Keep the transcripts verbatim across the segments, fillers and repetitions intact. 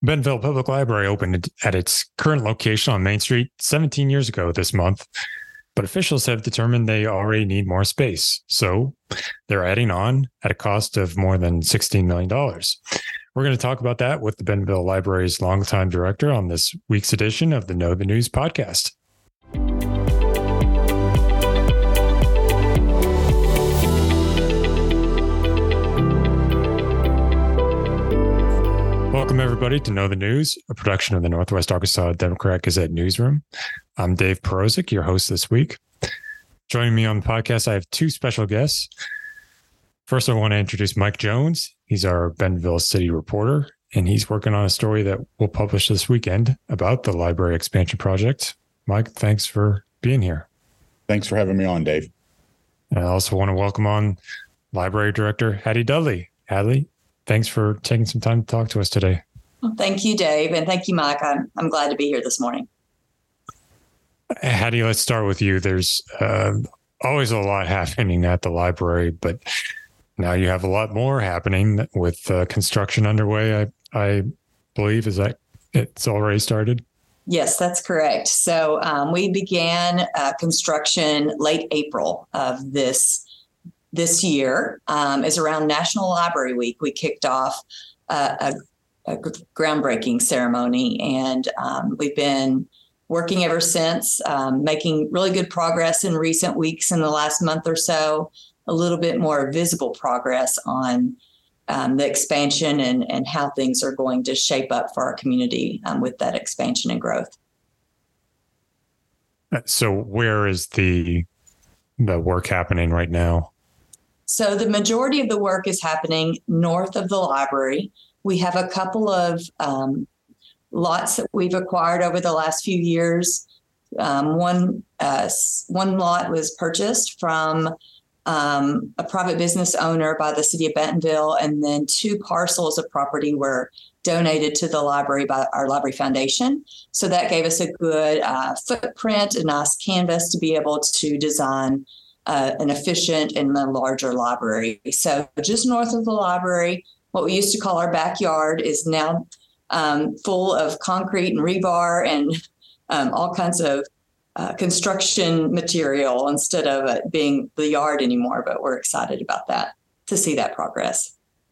Bentonville Public Library opened at its current location on Main Street seventeen years ago this month, but officials have determined they already need more space. So they're adding on at a cost of more than sixteen million dollars. We're going to talk about that with the Bentonville Library's longtime director on this week's edition of the Know the News podcast. Welcome, everybody, to Know the News, a production of the Northwest Arkansas Democrat Gazette newsroom. I'm Dave Perozik, your host this week. Joining me on the podcast, I have two special guests. First, I want to introduce Mike Jones. He's our Bentonville City reporter, and he's working on a story that we'll publish this weekend about the library expansion project. Mike, thanks for being here. Thanks for having me on, Dave. And I also want to welcome on Library Director Hattie Dudley. Hattie, thanks for taking some time to talk to us today. Well, thank you, Dave. And thank you, Mike. I'm, I'm glad to be here this morning. Hattie, let's start with you. There's uh, always a lot happening at the library, but now you have a lot more happening with uh, construction underway, I, I believe. Is that it's already started? Yes, that's correct. So um, we began uh, construction late April of this this year. Um, is around National Library Week. We kicked off uh, a, a groundbreaking ceremony, and um, we've been working ever since, um, making really good progress in recent weeks. In the last month or so, a little bit more visible progress on um, the expansion and, and how things are going to shape up for our community um, with that expansion and growth. So where is the the work happening right now? So the majority of the work is happening north of the library. We have a couple of um, lots that we've acquired over the last few years. Um, one uh, one lot was purchased from um, a private business owner by the city of Bentonville, and then two parcels of property were donated to the library by our Library Foundation. So that gave us a good uh, footprint, a nice canvas to be able to design Uh, an efficient and a larger library. So just north of the library, what we used to call our backyard is now um, full of concrete and rebar and um, all kinds of uh, construction material instead of it being the yard anymore. But we're excited about that, to see that progress.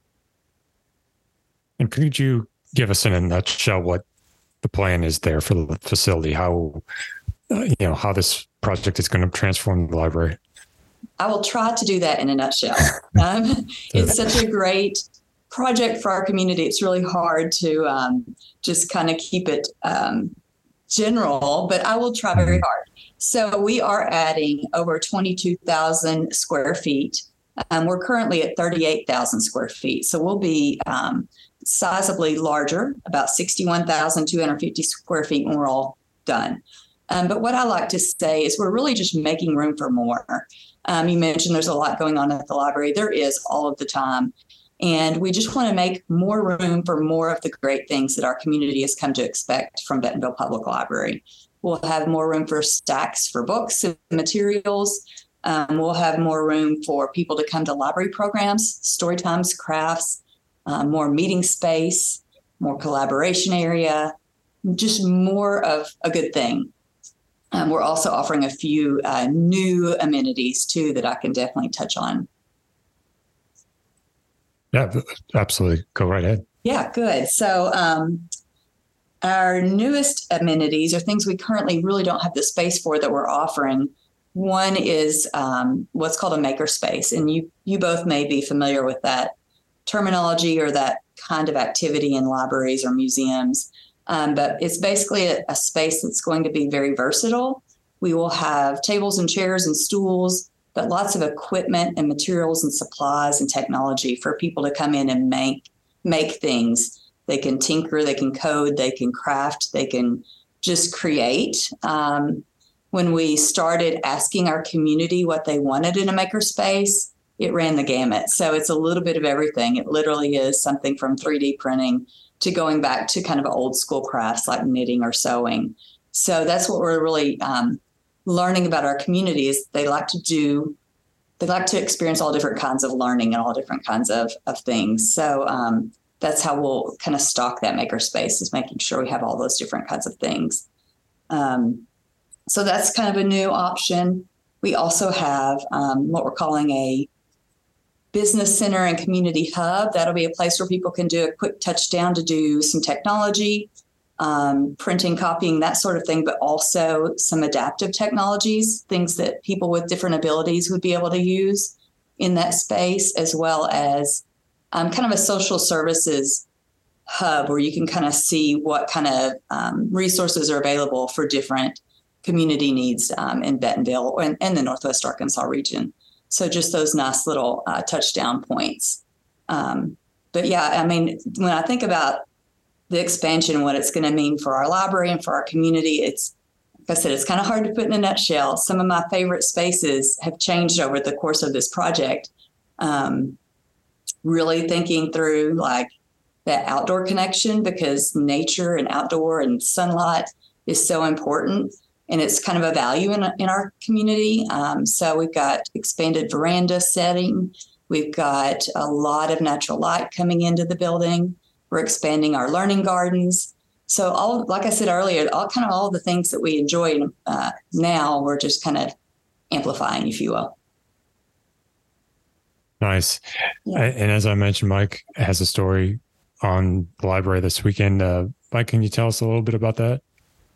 And could you give us in a nutshell what the plan is there for the facility, how, uh, you know, how this project is going to transform the library? I will try to do that in a nutshell. Um, it's such a great project for our community. It's really hard to um, just kind of keep it um, general, but I will try very hard. So we are adding over twenty-two thousand square feet. Um, we're currently at thirty-eight thousand square feet. So we'll be um, sizably larger, about sixty-one thousand two hundred fifty square feet when we're all done. Um, but what I like to say is we're really just making room for more. Um, you mentioned there's a lot going on at the library. There is all of the time. And we just want to make more room for more of the great things that our community has come to expect from Bentonville Public Library. We'll have more room for stacks for books and materials. Um, we'll have more room for people to come to library programs, story times, crafts, uh, more meeting space, more collaboration area, just more of a good thing. Um, we're also offering a few uh, new amenities, too, that I can definitely touch on. Yeah, absolutely. Go right ahead. Yeah, good. So um, our newest amenities are things we currently really don't have the space for that we're offering. One is um, what's called a makerspace. And you, you both may be familiar with that terminology or that kind of activity in libraries or museums. Um, but it's basically a, a space that's going to be very versatile. We will have tables and chairs and stools, but lots of equipment and materials and supplies and technology for people to come in and make make things. They can tinker, they can code, they can craft, they can just create. Um, when we started asking our community what they wanted in a makerspace, it ran the gamut. So it's a little bit of everything. It literally is something from three D printing to going back to kind of old school crafts like knitting or sewing. So that's what we're really um, learning about our community is they like to do, they like to experience all different kinds of learning and all different kinds of, of things. So um, that's how we'll kind of stock that makerspace, is making sure we have all those different kinds of things. Um, so that's kind of a new option. We also have um, what we're calling a business center and community hub. That'll be a place where people can do a quick touchdown to do some technology, um, printing, copying, that sort of thing, but also some adaptive technologies, things that people with different abilities would be able to use in that space, as well as um, kind of a social services hub where you can kind of see what kind of um, resources are available for different community needs um, in Bentonville and, and the Northwest Arkansas region. So just those nice little uh, touchdown points. Um, but yeah, I mean, when I think about the expansion, what it's going to mean for our library and for our community, it's, like I said, it's kind of hard to put in a nutshell. Some of my favorite spaces have changed over the course of this project. Um, really thinking through like that outdoor connection, because nature and outdoor and sunlight is so important. And it's kind of a value in, in our community. Um, so we've got expanded veranda setting. We've got a lot of natural light coming into the building. We're expanding our learning gardens. So all, like I said earlier, all kind of all the things that we enjoy uh, now, we're just kind of amplifying, if you will. Nice. Yeah. And as I mentioned, Mike has a story on the library this weekend. Uh, Mike, can you tell us a little bit about that?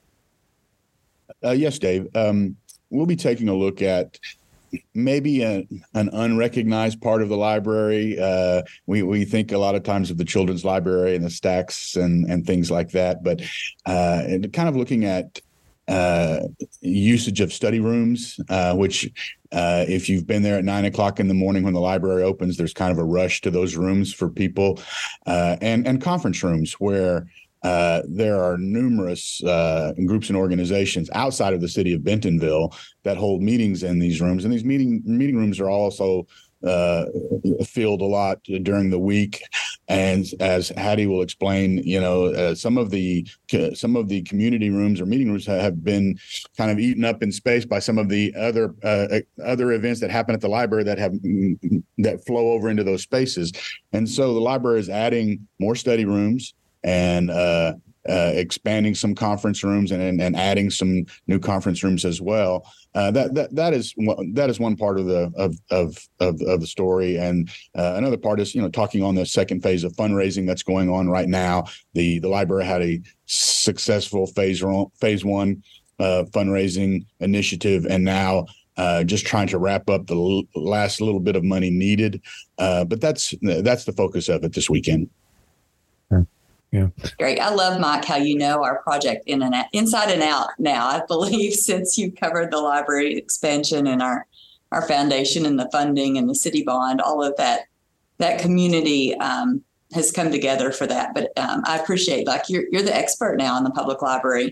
Uh, yes, Dave. Um, we'll be taking a look at maybe a, an unrecognized part of the library. Uh, we we think a lot of times of the children's library and the stacks and and things like that, but uh, and kind of looking at uh, usage of study rooms, uh, which uh, if you've been there at nine o'clock in the morning when the library opens, there's kind of a rush to those rooms for people, uh, and and conference rooms where Uh, there are numerous uh, groups and organizations outside of the city of Bentonville that hold meetings in these rooms, and these meeting meeting rooms are also uh, filled a lot during the week. And as Hattie will explain, you know, uh, some of the some of the community rooms or meeting rooms have been kind of eaten up in space by some of the other uh, other events that happen at the library that have that flow over into those spaces. And so the library is adding more study rooms and uh, uh, expanding some conference rooms and, and and adding some new conference rooms as well. Uh, that that that is one, that is one part of the of of of, of the story, and uh, another part is you know talking on the second phase of fundraising that's going on right now. The the library had a successful phase phase one uh, fundraising initiative, and now Uh, just trying to wrap up the l- last little bit of money needed. Uh, but that's that's the focus of it this weekend. Yeah. Great. I love, Mike, how you know our project in and out, inside and out now, I believe, since you covered the library expansion and our, our foundation and the funding and the city bond, all of that, that community um, has come together for that. But um, I appreciate, like, you're, you're the expert now in the public library.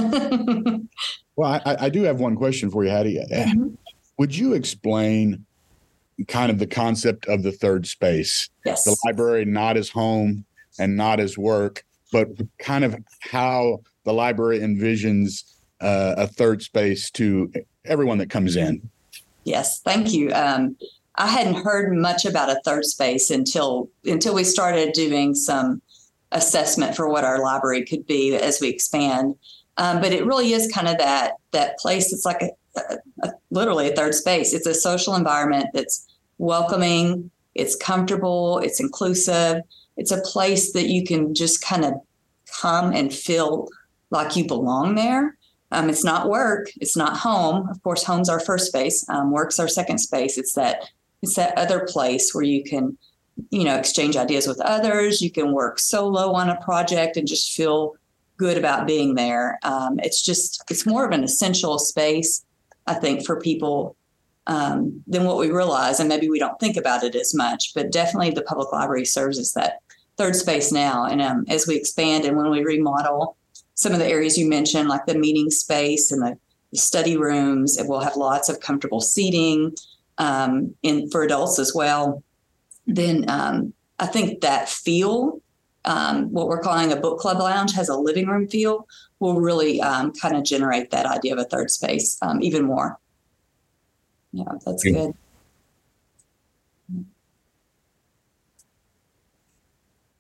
Well, I, I do have one question for you, Hattie. Mm-hmm. Would you explain kind of the concept of the third space? Yes. The library not as home and not as work, but kind of how the library envisions uh, a third space to everyone that comes in. Yes, thank you. Um, I hadn't heard much about a third space until until we started doing some assessment for what our library could be as we expand. Um, but it really is kind of that that place. It's like a, a, a, literally a third space. It's a social environment that's welcoming. It's comfortable. It's inclusive. It's a place that you can just kind of come and feel like you belong there. Um, it's not work. It's not home. Of course, home's our first space. Um, work's our second space. It's that it's that other place where you can, you know, exchange ideas with others. You can work solo on a project and just feel good about being there. Um, it's just it's more of an essential space, I think, for people um, than what we realize. And maybe we don't think about it as much, but definitely the public library serves as that third space now. And um, as we expand and when we remodel some of the areas you mentioned, like the meeting space and the study rooms, and we'll have lots of comfortable seating um, in for adults as well. Then um, I think that feel, um, what we're calling a book club lounge, has a living room feel, will really um, kind of generate that idea of a third space um, even more. Yeah, that's Yeah. good.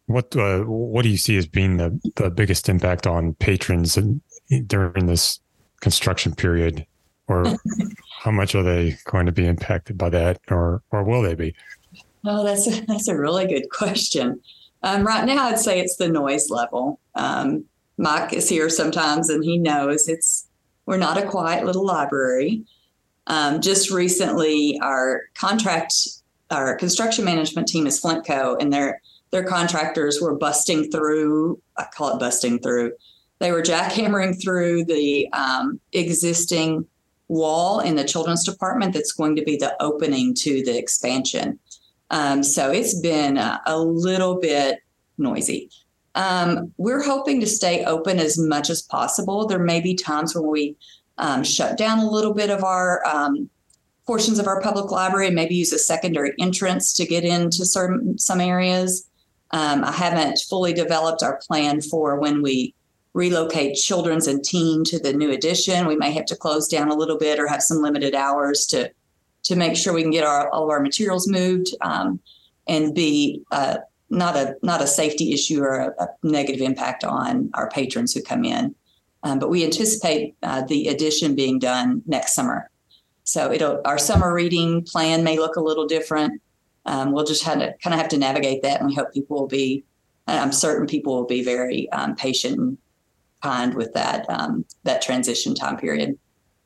what uh, what do you see as being the, the biggest impact on patrons in, during this construction period, or how much are they going to be impacted by that, or or will they be? Oh, that's a, that's a really good question. Um, right now, I'd say it's the noise level. Um, Mike is here sometimes, and he knows it's we're not a quiet little library. Um, just recently, our contract, our construction management team is Flintco, and their their contractors were busting through. I call it busting through. They were jackhammering through the um, existing wall in the children's department that's going to be the opening to the expansion. Um, so it's been a, a little bit noisy. Um, we're hoping to stay open as much as possible. There may be times when we um, shut down a little bit of our um, portions of our public library and maybe use a secondary entrance to get into certain some areas. Um, I haven't fully developed our plan for when we relocate children's and teen to the new addition. We may have to close down a little bit or have some limited hours to to make sure we can get our, all of our materials moved um, and be uh, not a not a safety issue or a, a negative impact on our patrons who come in. Um, but we anticipate uh, the addition being done next summer. So it'll our summer reading plan may look a little different. Um, we'll just have to kind of have to navigate that, and we hope people will be. I'm certain people will be very um, patient and kind with that um, that transition time period.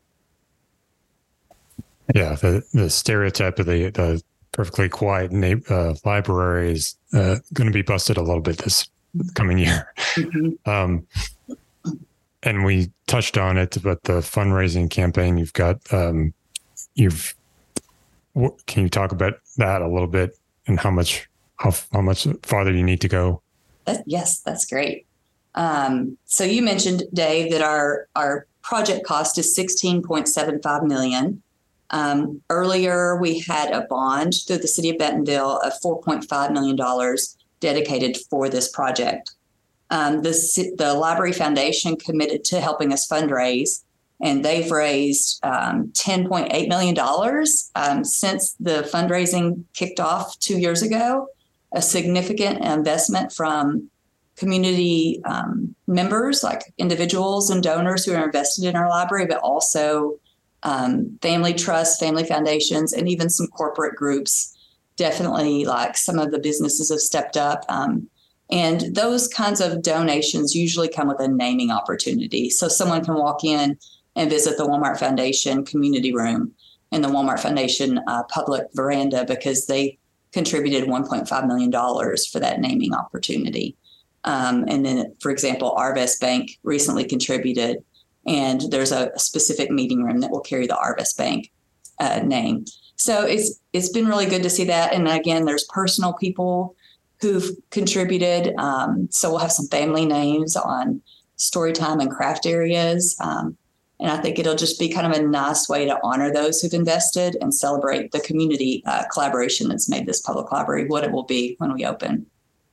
Yeah, the, the stereotype of the, the perfectly quiet uh, library is uh, going to be busted a little bit this coming year. Mm-hmm. Um, and we touched on it, but the fundraising campaign you've got, um, you've what, can you talk about that a little bit and how much how how much farther you need to go? That, yes, that's great. Um, so you mentioned, Dave, that our our project cost is sixteen point seven five million dollars. Um, earlier, we had a bond through the city of Bentonville of four point five million dollars dedicated for this project. Um, the, the Library Foundation committed to helping us fundraise, and they've raised um, ten point eight million dollars um, since the fundraising kicked off two years ago, a significant investment from community um, members, like individuals and donors who are invested in our library, but also Um, family trusts, family foundations, and even some corporate groups. Definitely, like some of the businesses have stepped up. Um, and those kinds of donations usually come with a naming opportunity. So someone can walk in and visit the Walmart Foundation community room and the Walmart Foundation uh, public veranda because they contributed one point five million dollars for that naming opportunity. Um, and then, for example, Arvest Bank recently contributed, and there's a specific meeting room that will carry the Arvest Bank uh, name. So it's it's been really good to see that. And again, there's personal people who've contributed. Um, so we'll have some family names on story time and craft areas. Um, and I think it'll just be kind of a nice way to honor those who've invested and celebrate the community uh, collaboration that's made this public library what it will be when we open.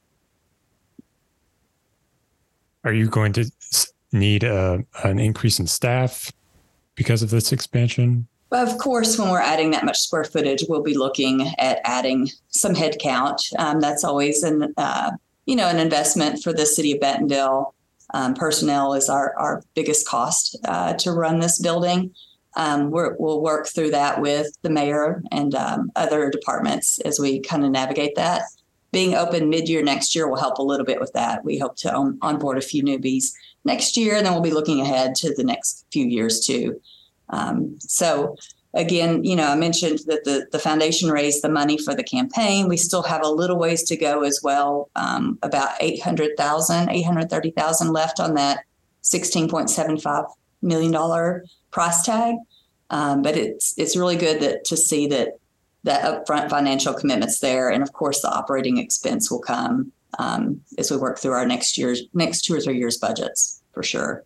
Are you going to need a, an increase in staff because of this expansion? Of course, when we're adding that much square footage, we'll be looking at adding some headcount. Um, that's always an, uh, you know, an investment for the city of Bentonville. Um, personnel is our, our biggest cost uh, to run this building. Um, we're, we'll work through that with the mayor and um, other departments as we kind of navigate that. Being open mid-year next year will help a little bit with that. We hope to on, onboard a few newbies next year, and then we'll be looking ahead to the next few years too. Um, so again, you know, I mentioned that the, the foundation raised the money for the campaign. We still have a little ways to go as well, um, about eight hundred thousand, eight hundred thirty thousand left on that sixteen point seven five million dollars price tag. Um, but it's it's really good that to see that that upfront financial commitments there. And of course, the operating expense will come um, as we work through our next year's next two or three years budgets for sure.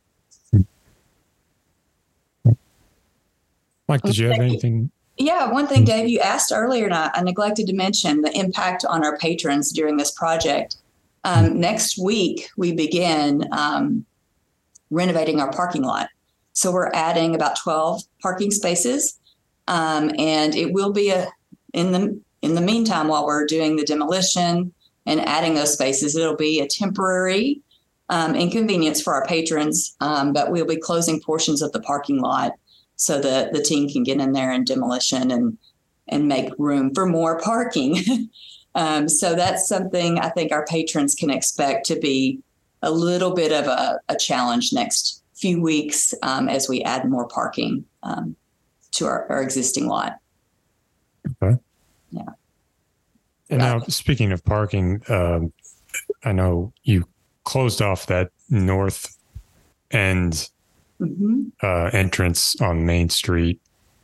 Mike, did you have anything? Yeah, one thing, Dave, you asked earlier, and I, I neglected to mention the impact on our patrons during this project. Um, next week, we begin um, renovating our parking lot. So we're adding about twelve parking spaces. Um, and it will be a in the in the meantime, while we're doing the demolition and adding those spaces. It'll be a temporary um, inconvenience for our patrons, um, but we'll be closing portions of the parking lot so that the team can get in there and demolition and and make room for more parking. um, so that's something I think our patrons can expect to be a little bit of a, a challenge next few weeks um, as we add more parking um, to our, our existing lot. Okay. Yeah. And now, speaking of parking, um, I know you closed off that north end mm-hmm. uh, entrance on Main Street.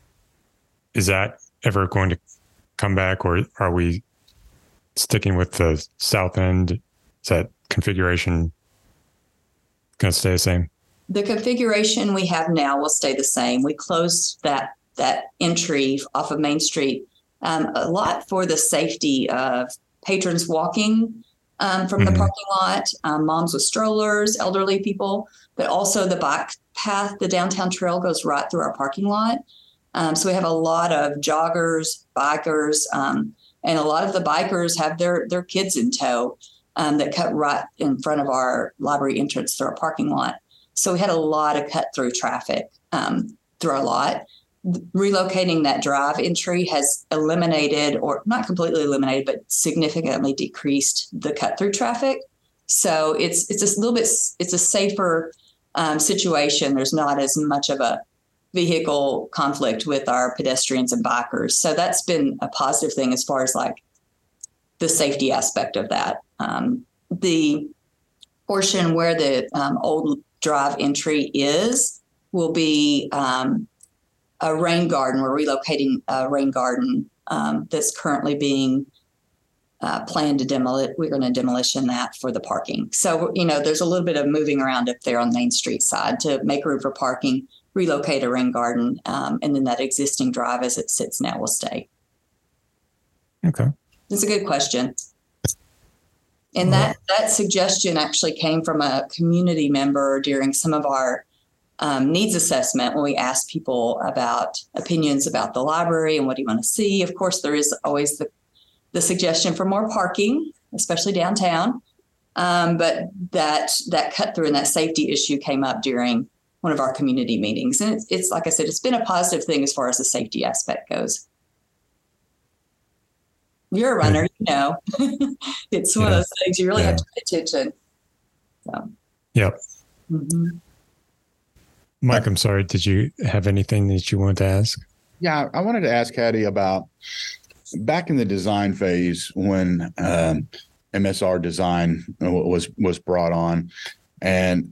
Is that ever going to come back, or are we sticking with the south end? Is that configuration going to stay the same? The configuration we have now will stay the same. We closed that that entry off of Main Street um, a lot for the safety of patrons walking um, from mm-hmm. the parking lot, um, moms with strollers, elderly people, but also the bike path, the downtown trail goes right through our parking lot. Um, so we have a lot of joggers, bikers, um, and a lot of the bikers have their their kids in tow um, that cut right in front of our library entrance through our parking lot. So we had a lot of cut through traffic um, through our lot. Relocating that drive entry has eliminated, or not completely eliminated, but significantly decreased the cut through traffic. So it's it's a little bit, it's a safer um, situation. There's not as much of a vehicle conflict with our pedestrians and bikers. So that's been a positive thing as far as like the safety aspect of that. Um, the portion where the um, old drive entry is will be um, a rain garden. We're relocating a rain garden um, that's currently being uh, planned to demolish. We're going to demolition that for the parking. So, you know, there's a little bit of moving around up there on Main Street side to make room for parking, relocate a rain garden, um, and then that existing drive as it sits now will stay. Okay. That's a good question. And that, that suggestion actually came from a community member during some of our um, needs assessment when we asked people about opinions about the library and what do you want to see. Of course, there is always the, the suggestion for more parking, especially downtown. Um, but that that cut through and that safety issue came up during one of our community meetings. And it's, it's like I said, it's been a positive thing as far as the safety aspect goes. You're a runner, you know. It's one yeah. of those things you really yeah. have to pay attention. So. Yep. Mm-hmm. Mike, I'm sorry. Did you have anything that you wanted to ask? Yeah, I wanted to ask Hattie about back in the design phase when um, M S R design was was brought on, and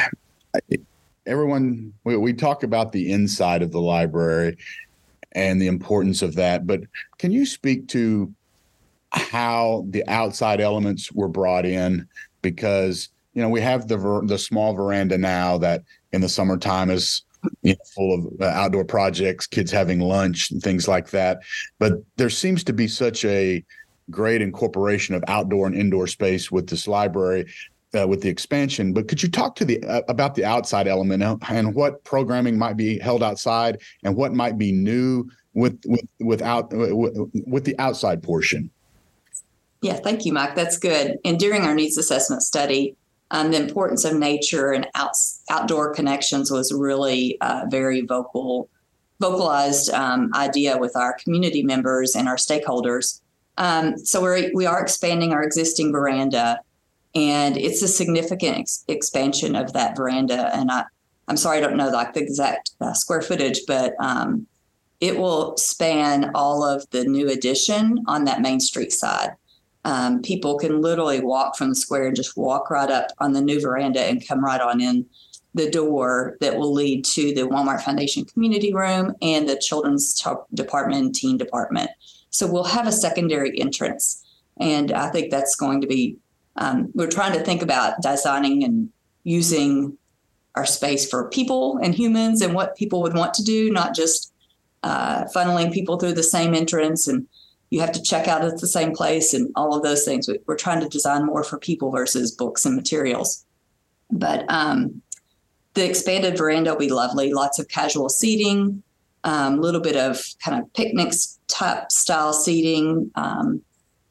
everyone we, we talk about the inside of the library and the importance of that. But can you speak to how the outside elements were brought in? Because, you know, we have the ver- the small veranda now that in the summertime is, you know, full of uh, outdoor projects, kids having lunch and things like that. But there seems to be such a great incorporation of outdoor and indoor space with this library, uh, with the expansion. But could you talk to the uh, about the outside element and what programming might be held outside and what might be new with with without with, with the outside portion? Yeah, thank you, Mike. That's good. And during our needs assessment study, um, the importance of nature and out, outdoor connections was really uh, very vocal, vocalized um, idea with our community members and our stakeholders. Um, so we're, we are expanding our existing veranda, and it's a significant ex- expansion of that veranda. And I, I'm sorry, I don't know like the exact uh, square footage, but um, it will span all of the new addition on that Main Street side. Um, people can literally walk from the square and just walk right up on the new veranda and come right on in the door that will lead to the Walmart Foundation community room and the children's t- department and teen department. So we'll have a secondary entrance. And I think that's going to be, um, we're trying to think about designing and using our space for people and humans and what people would want to do, not just uh, funneling people through the same entrance and you have to check out at the same place and all of those things. We're trying to design more for people versus books and materials. But um, the expanded veranda will be lovely. Lots of casual seating, a um, little bit of kind of picnic type style seating, um,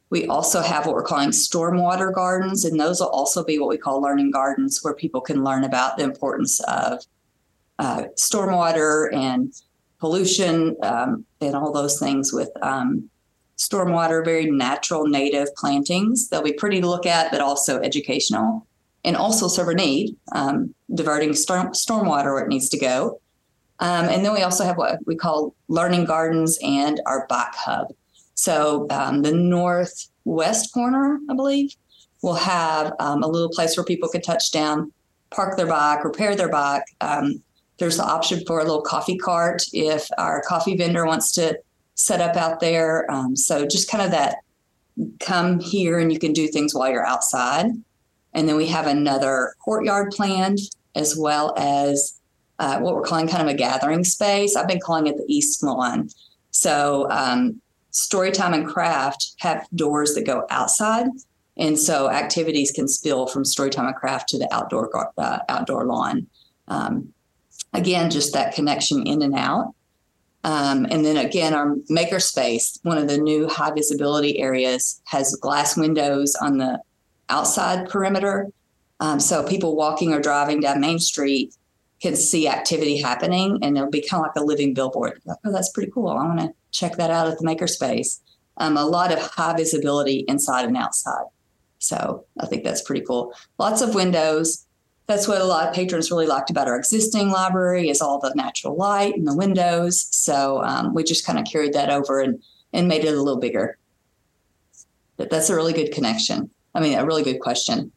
We also have what we're calling stormwater gardens, and those will also be what we call learning gardens, where people can learn about the importance of uh, stormwater and pollution um, and all those things with um, stormwater, very natural native plantings. They'll be pretty to look at, but also educational and also serve a need, um, diverting storm, stormwater where it needs to go. Um, and then we also have what we call learning gardens and our bike hub. So um, the northwest corner, I believe, will have um, a little place where people can touch down, park their bike, repair their bike. Um, there's the option for a little coffee cart if our coffee vendor wants to set up out there. Um, so just kind of that come here and you can do things while you're outside. And then we have another courtyard planned, as well as uh, what we're calling kind of a gathering space. I've been calling it the East Lawn. So um, Storytime and Craft have doors that go outside. And so activities can spill from Storytime and Craft to the outdoor uh, outdoor lawn. Um, again, just that connection in and out. Um, and then again, our makerspace, one of the new high visibility areas, has glass windows on the outside perimeter. Um, so people walking or driving down Main Street can see activity happening, and it'll be kind of like a living billboard. Like, oh, that's pretty cool. I want to check that out at the makerspace. Um, a lot of high visibility inside and outside. So I think that's pretty cool. Lots of windows. That's what a lot of patrons really liked about our existing library, is all the natural light and the windows. So um, we just kind of carried that over and, and made it a little bigger. But that's a really good connection. I mean, a really good question.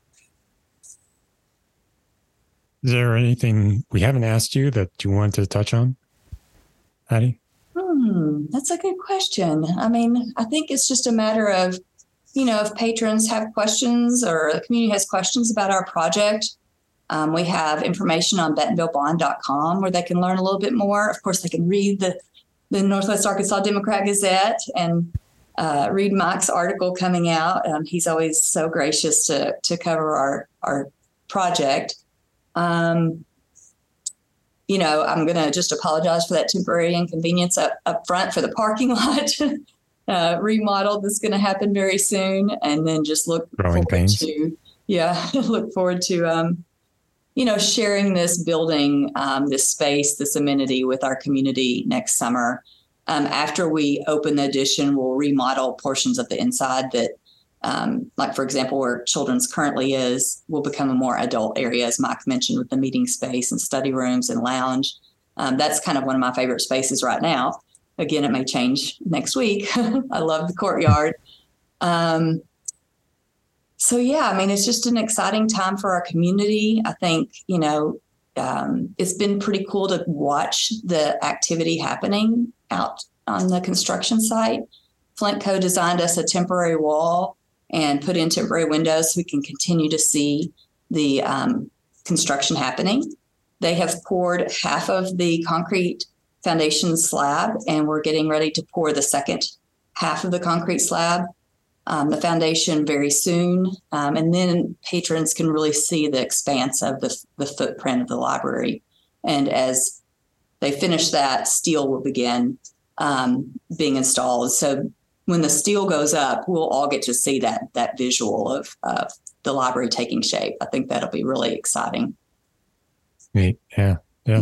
Is there anything we haven't asked you that you want to touch on, Hattie? Hmm, that's a good question. I mean, I think it's just a matter of, you know, if patrons have questions or the community has questions about our project, um, we have information on bentonville bond dot com where they can learn a little bit more. Of course, they can read the, the Northwest Arkansas Democrat Gazette and uh, read Mike's article coming out. Um, he's always so gracious to to cover our, our project. Um, you know, I'm going to just apologize for that temporary inconvenience up, up front for the parking lot. Uh, remodel that's going to happen very soon, and then just look Growing forward pains. to, yeah, look forward to, um, you know, sharing this building, um, this space, this amenity with our community next summer. Um, after we open the addition, we'll remodel portions of the inside that, um, like, for example, where children's currently is, will become a more adult area, as Mike mentioned, with the meeting space and study rooms and lounge. Um, that's kind of one of my favorite spaces right now. Again, it may change next week. I love the courtyard. Um, so, yeah, I mean, it's just an exciting time for our community. I think, you know, um, it's been pretty cool to watch the activity happening out on the construction site. Flint Co. designed us a temporary wall and put in temporary windows so we can continue to see the um, construction happening. They have poured half of the concrete foundation slab, and we're getting ready to pour the second half of the concrete slab, um, the foundation very soon. Um, and then patrons can really see the expanse of the, the footprint of the library. And as they finish that, steel will begin um, being installed. So when the steel goes up, we'll all get to see that, that visual of, of the library taking shape. I think that'll be really exciting. Neat. Yeah. Yeah.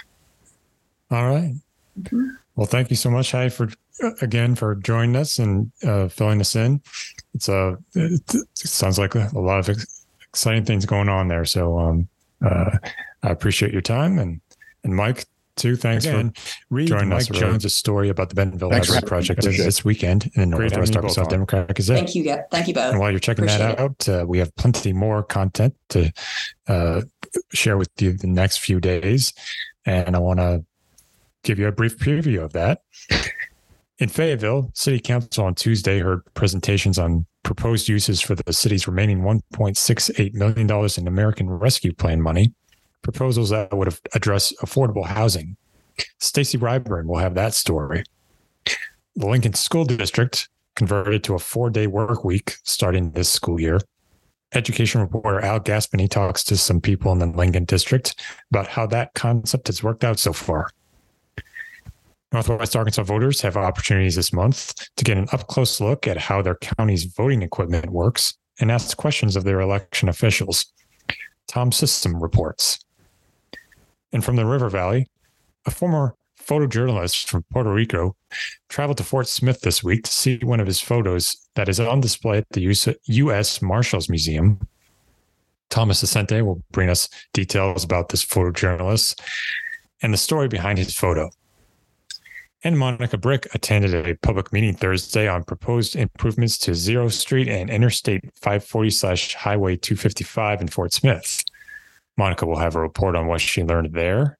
All right. Mm-hmm. Well, thank you so much, Hattie, for again for joining us and uh, filling us in. It's a it, it sounds like a, a lot of ex- exciting things going on there. So um, uh, I appreciate your time, and and Mike too. Thanks again, for read joining Mike us. Mike Jones' story about the Bentonville Thanks Library Project this weekend in the Northwest Arkansas Democrat Gazette. Thank you. Thank you both. And while you're checking Appreciate that out, uh, we have plenty more content to uh, share with you the next few days, and I want to give you a brief preview of that. In Fayetteville, City Council on Tuesday heard presentations on proposed uses for the city's remaining one point six eight million dollars in American Rescue Plan money, proposals that would address affordable housing. Stacey Ryburn will have that story. The Lincoln School District converted to a four-day work week starting this school year. Education reporter Al Gaspini talks to some people in the Lincoln District about how that concept has worked out so far. Northwest Arkansas voters have opportunities this month to get an up-close look at how their county's voting equipment works and ask questions of their election officials. Tom System reports. And from the River Valley, a former photojournalist from Puerto Rico traveled to Fort Smith this week to see one of his photos that is on display at the U S Marshals Museum. Thomas Ascente will bring us details about this photojournalist and the story behind his photo. And Monica Brick attended a public meeting Thursday on proposed improvements to Zero Street and Interstate five forty slash Highway two fifty-five in Fort Smith. Monica will have a report on what she learned there.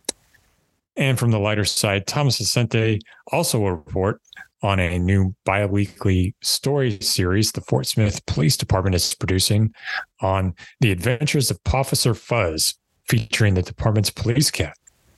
And from the lighter side, Thomas Ascente also will report on a new bi-weekly story series the Fort Smith Police Department is producing on the adventures of Officer Fuzz, featuring the department's police cat.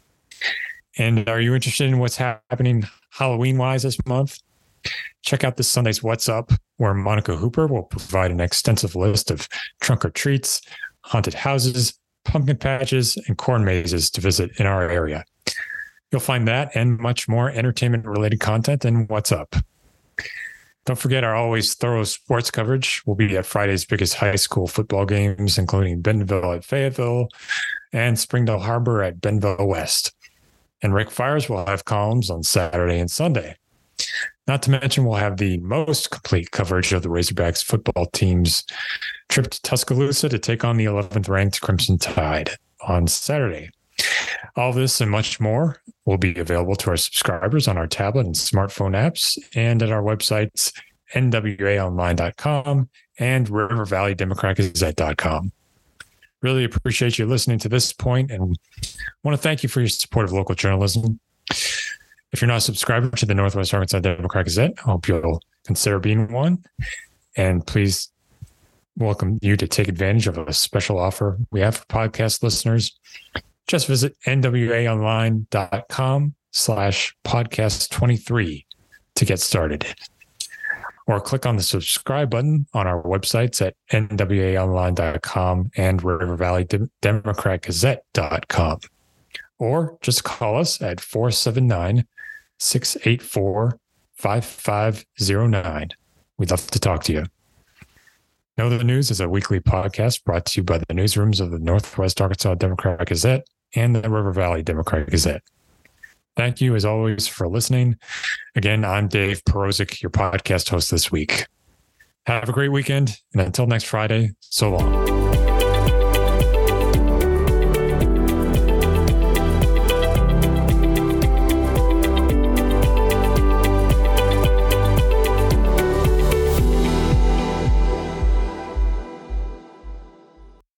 And are you interested in what's happening Halloween-wise this month? Check out this Sunday's What's Up, where Monica Hooper will provide an extensive list of trunk-or-treats, haunted houses, pumpkin patches, and corn mazes to visit in our area. You'll find that and much more entertainment-related content in What's Up. Don't forget our always thorough sports coverage. We'll be at Friday's biggest high school football games, including Bentonville at Fayetteville and Springdale Harbor at Bentonville West. And Rick Fires will have columns on Saturday and Sunday. Not to mention, we'll have the most complete coverage of the Razorbacks football team's trip to Tuscaloosa to take on the eleventh ranked Crimson Tide on Saturday. All this and much more will be available to our subscribers on our tablet and smartphone apps and at our websites, N W A online dot com and River Valley Democrat Gazette dot com. Really appreciate you listening to this point and want to thank you for your support of local journalism. If you're not a subscriber to the Northwest Arkansas Democrat Gazette, I hope you'll consider being one. And please welcome you to take advantage of a special offer we have for podcast listeners. Just visit N W A online dot com slash podcast twenty-three to get started. Or click on the subscribe button on our websites at N W A online dot com and River Valley Democrat Gazette dot com. Or just call us at four seven nine, six eight four, five five zero nine. We'd love to talk to you. Know the News is a weekly podcast brought to you by the newsrooms of the Northwest Arkansas Democrat Gazette and the River Valley Democrat Gazette. Thank you, as always, for listening. Again, I'm Dave Perozik, your podcast host this week. Have a great weekend, and until next Friday, so long.